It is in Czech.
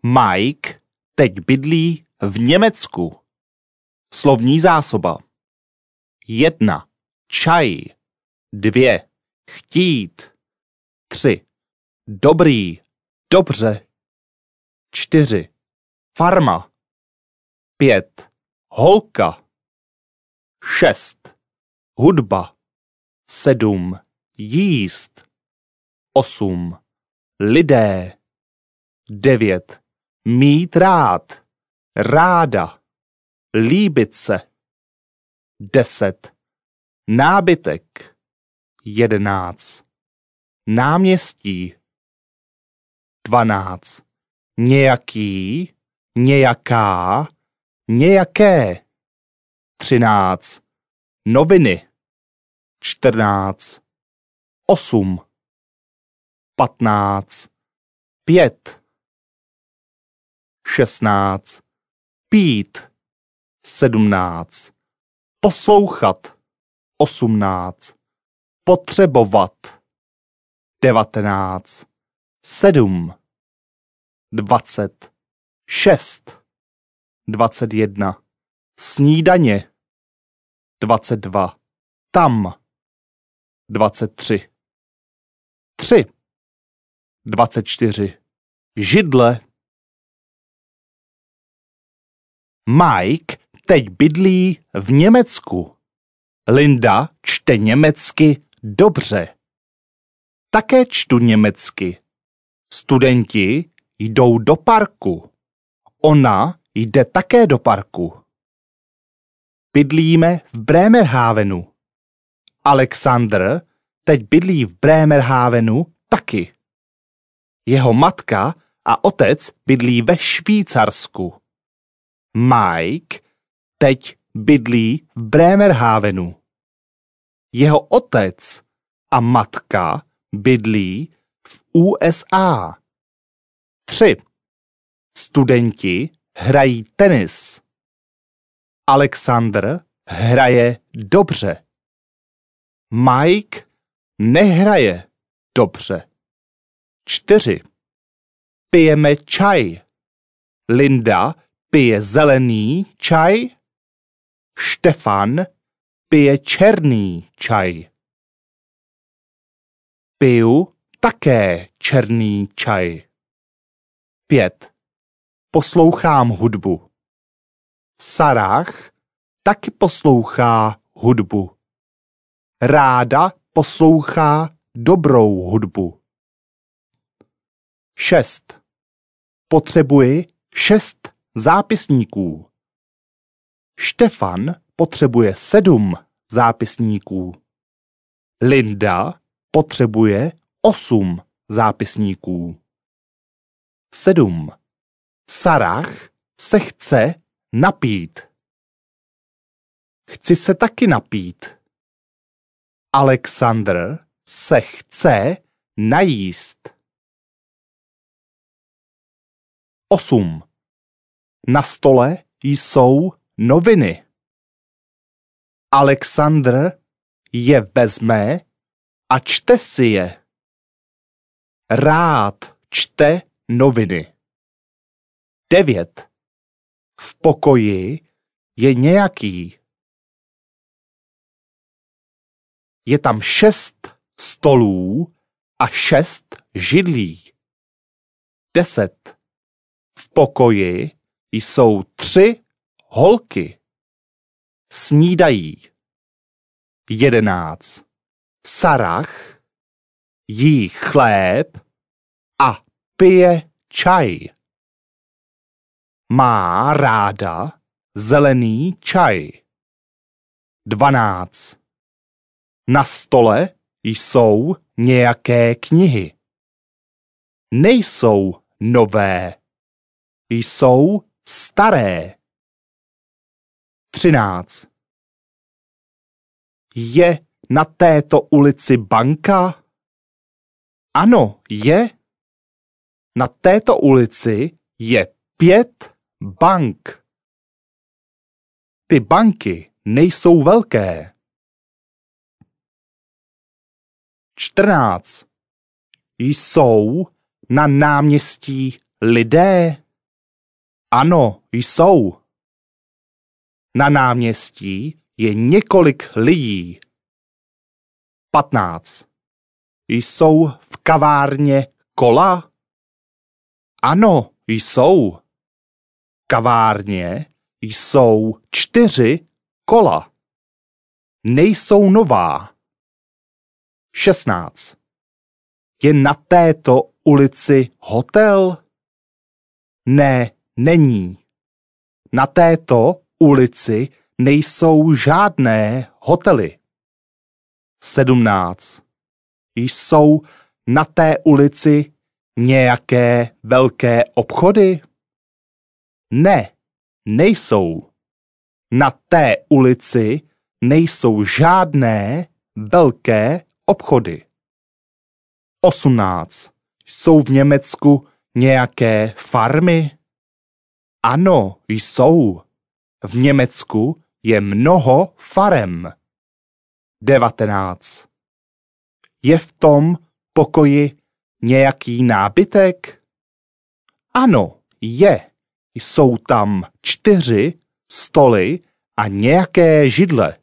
Mike teď bydlí v Německu. Slovní zásoba. 1. Čaj. 2. Chtít. 3. Dobrý, dobře. 4. Farma. 5. Holka. 6. Hudba. 7. Jíst. 8. Lidé. 9. Mít rád. Ráda. Líbit se. 10. Nábytek. 11. Náměstí. 12. Nějaký, nějaká, nějaké. 13. Noviny. 14. 8. 15. 5. 16. Pít. 17. Poslouchat. 18. Potřebovat. 19. 7. 20. 6. 21. Snídaně. 22. Tam. 23. 3. 24. Židle. Mike teď bydlí v Německu. Linda čte německy dobře. Také čtu německy. Studenti jdou do parku. Ona jde také do parku. Bydlíme v Bremerhavenu. Alexander teď bydlí v Bremerhavenu taky. Jeho matka a otec bydlí ve Švýcarsku. Mike teď bydlí v Bremerhavenu. Jeho otec a matka bydlí v USA. 3. Studenti hrají tenis. Alexander hraje dobře. Mike nehraje dobře. 4. Pijeme čaj. Linda pije zelený čaj. Štefan pije černý čaj. Piju také černý čaj. 5. Poslouchám hudbu. Sarah taky poslouchá hudbu. Ráda poslouchá dobrou hudbu. 6. Potřebuji 6 zápisníků. Štefan potřebuje 7 zápisníků. Linda potřebuje 8 zápisníků. 7. Sarah se chce napít. Chci se taky napít. Alexander se chce najíst. 8. Na stole jsou noviny. Alexander je vezme a čte si je. Rád čte noviny. 9. V pokoji je nějaký. Je tam 6 stolů a 6 židlí. 10. V pokoji jsou 3 holky. Snídají. 11. Sarah jí chléb a pije čaj. Má ráda zelený čaj. 12. Na stole jsou nějaké knihy. Nejsou nové. Jsou staré. 13. Je na této ulici banka? Ano, je. Na této ulici je 5 bank. Ty banky nejsou velké. 14. Jsou na náměstí lidé? Ano, jsou. Na náměstí je několik lidí. 15. Jsou v kavárně kola? Ano, jsou. V kavárně jsou 4 kola. Nejsou nová. 16. Je na této ulici hotel? Ne, není. Na této ulici nejsou žádné hotely. 17. Jsou na té ulici nějaké velké obchody? Ne, nejsou. Na té ulici nejsou žádné velké obchody. 18. Jsou v Německu nějaké farmy? Ano, jsou. V Německu je mnoho farem. 19. Je v tom pokoji nějaký nábytek? Ano, je. Jsou tam 4 stoly a nějaké židle.